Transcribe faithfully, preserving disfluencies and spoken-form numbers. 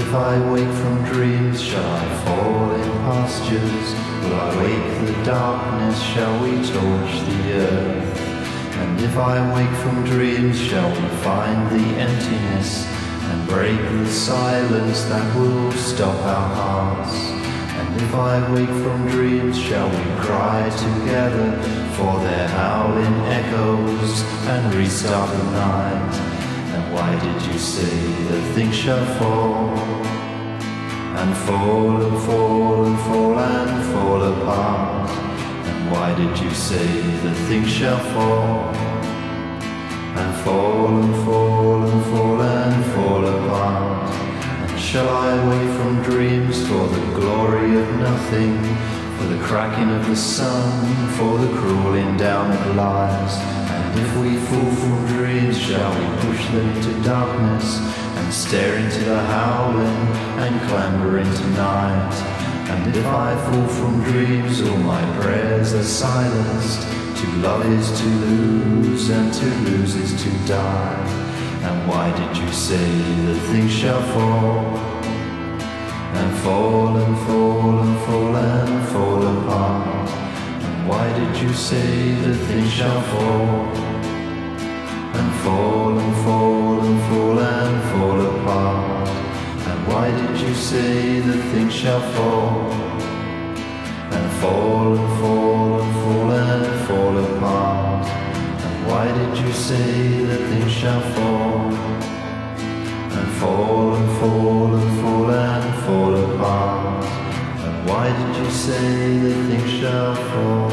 if I wake from dreams, shall I fall in pastures? Will I wake the darkness? Shall we torch the earth? And if I wake from dreams, shall we find the emptiness and break the silence that will stop our hearts? And if I wake from dreams, shall we cry together for their howling echoes and restart the night? And why did you say that things shall fall and fall and fall and fall and fall apart? And why did you say that things shall fall and fall and fall and fall and fall apart? And shall I wake from dreams for the glory of nothing, for the cracking of the sun, for the crawling down of lies? And if we fall from dreams, shall we push them to darkness and stare into the howling and clamber into night? And if I fall from dreams, all my prayers are silenced. To love is to lose, and to lose is to die. And why did you say that things shall fall and fall and fall and fall and fall apart? And why did you say that things shall fall and fall and fall and fall and fall apart? And why did you say that things shall fall and fall and fall and fall and fall apart? And why did you say that things shall fall and fall and fall and fall and fall apart? And why did you say that things shall fall